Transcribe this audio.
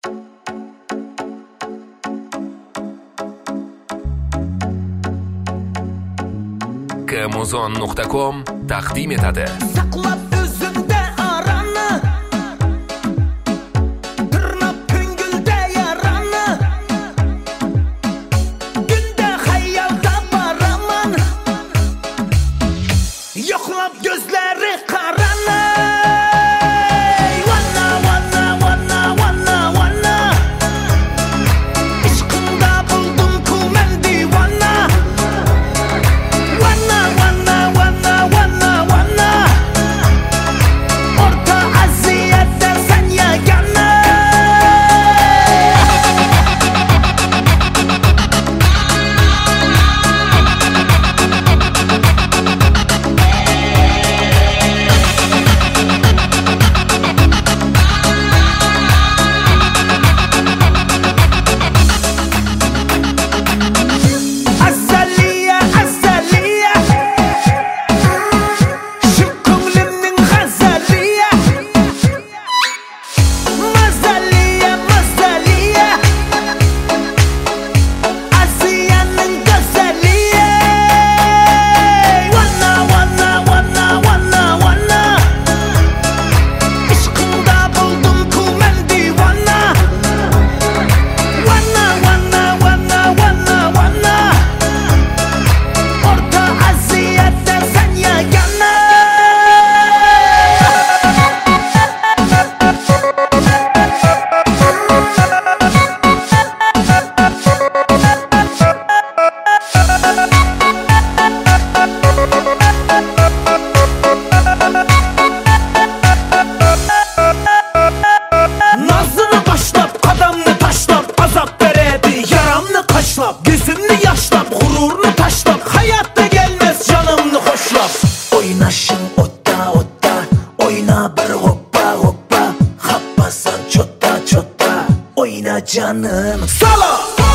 Kmuzon.com taqdim etadi. Saqlab o'zimda arani, tirnab ko'ngilda yarani, kunda xayolda boraman, yo'qlab ko'zlari qarani. Wanna, wanna, wanna, wanna, wanna, ishqimda buldum-ku men divona. Wanna, wanna, wanna, wanna, wanna, orta aziyatda sen yagona. Azaliya, azaliya, shu ko'nglimning g'azaliya. Mazaliya, mazaliya, Asiyaning go'zaliya. Wanna, wanna, wanna, wanna, wanna, ishqimda buldum-ku men divona. Wanna, wanna, wanna, wanna, wanna, orta aziyatda sen yagona. Nazını başlap, qadamni tashlab, azab beradi, yaramni qashlab, gözümni yashlab, g'ururni tashlab, hayotda gelmez canımni xo'shlab. O'ynashing o'tda, o'tda, o'yna bir hoppa, hoppa, xappasan cho'tta, cho'tta, o'yna canım. Salo!